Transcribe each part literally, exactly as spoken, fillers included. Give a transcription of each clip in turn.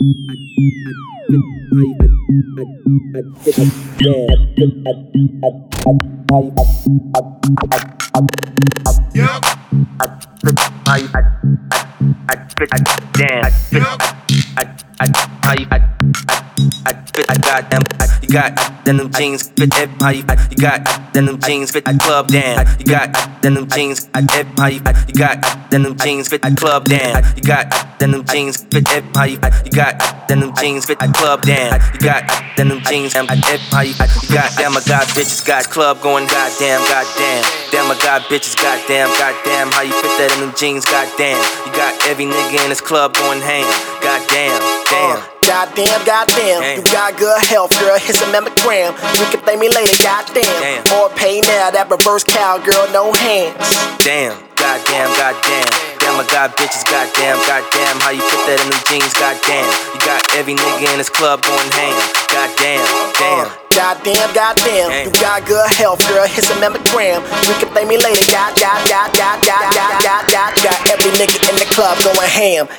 You got denim jeans fit everybody. You got denim jeans fit the club down. You got denim jeans everybody. You got denim jeans fit the club down. You got denim jeans fit everybody. You got denim jeans fit the club down. You got denim jeans everybody. You got damn I got bitches got club going goddamn goddamn. Damn I got bitches goddamn goddamn. How you fit that in them jeans goddamn. You got every nigga in this club going ham. Goddamn damn. Goddamn, goddamn, damn. You got good health, girl, here's a mammogram. You can thank me later, goddamn, damn. Or pay now, that reverse cowgirl, no hands. Damn, goddamn, goddamn. Damn, I got bitches, goddamn, goddamn. How you put that in them jeans, goddamn. You got every nigga in this club going ham. Goddamn, damn. Goddamn, goddamn, damn. You got good health, girl, here's a mammogram. You can thank me later, god, god, god, god, god, god, god, god. Got every nigga in the club going ham.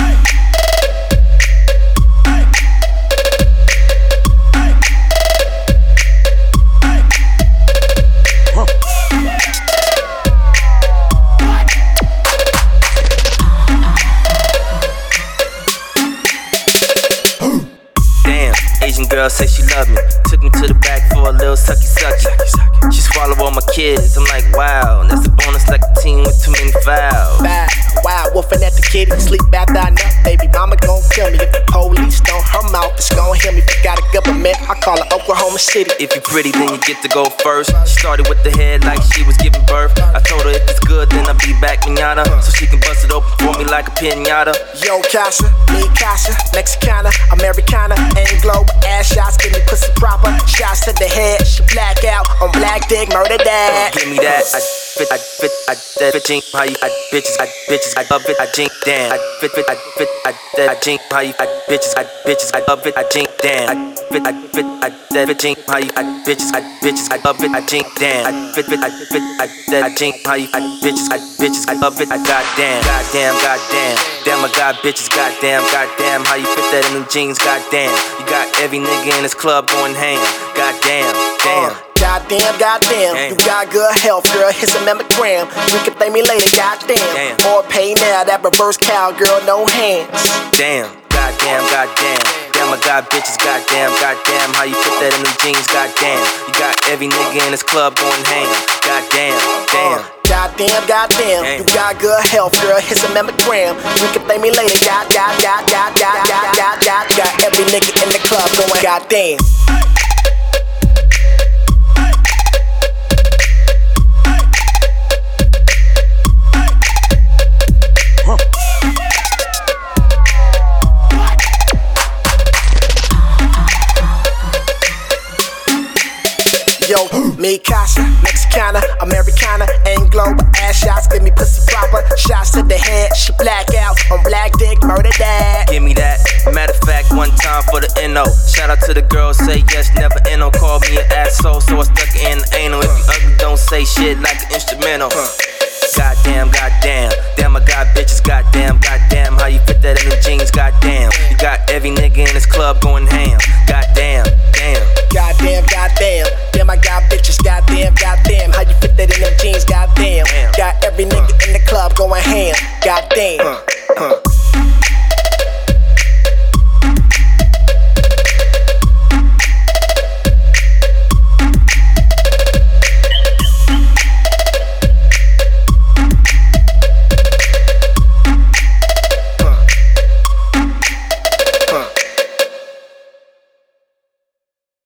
Asian girl say she love me. Took me to the back for a little sucky sucky. She swallow all my kids. I'm like, wow, that's a bonus like a team with too many fouls. Bad, wild wolfing at the kitty. Sleep after I nut, baby mama gon' kill me. If the police don't, her mouth is gon' hear me. Forgot a government, I call her Oklahoma City. If you pretty, then you get to go first. She started with the head like she was giving birth. I told her if it's good, then I'll be back manana, so she can bust it open for me like a pinata. Yo, Casa, me Casa, Mexicana, Americana, Anglo. Ass shots, give me pussy proper. Shots to the head, she black out on black dick, murder that. Give me that. I fit, I fit, I that bitch ain't how you, I bitches, I bitches, I love it, I jink down. I fit, fit, I fit, I that I jink how you, I bitches, I bitches, I love it, I jink down. I fit, I fit, I that bitch ain't how you, I bitches, I bitches, I love it, I jink down. I fit, fit, I fit, I that I jink how you, I bitches, I bitches, I love it, I goddamn, goddamn, goddamn. Damn, I got bitches, goddamn, goddamn. How you fit that in them jeans, goddamn. You got every nigga in this club going ham. Goddamn, damn. Goddamn, goddamn, damn. You got good health, girl, here's a mammogram. You can thank me later, goddamn, damn. Or pay now, that reverse cowgirl, no hands. Damn, goddamn, goddamn. Damn, I got bitches, goddamn, goddamn. How you fit that in them jeans, goddamn. You got every nigga in this club going ham. Goddamn, damn. Goddamn, goddamn, damn. You got good health, girl, here's a mammogram. You can thank me later, god, god, god, god, god, god, god, god. Got every nigga in the club going goddamn. Yo, me Casa, Mexicana, Americana, Anglo, ass shots, give me pussy proper. Shots to the head, she black out on black dick, murder that. Give me that. Matter of fact, one time for the N O. Shout out to the girls, say yes, never N O. Call me an asshole, so I stuck it in the anal. If you ugly, don't say shit like an instrumental. Goddamn, goddamn. Damn, I got bitches, goddamn, goddamn. How you fit that in them jeans, goddamn. You got every nigga in this club going ham. Goddamn, damn. Goddamn, goddamn. Damn, I got bitches, goddamn, goddamn. How you fit that in them jeans, goddamn. Damn. Got every nigga in the club going ham. Goddamn.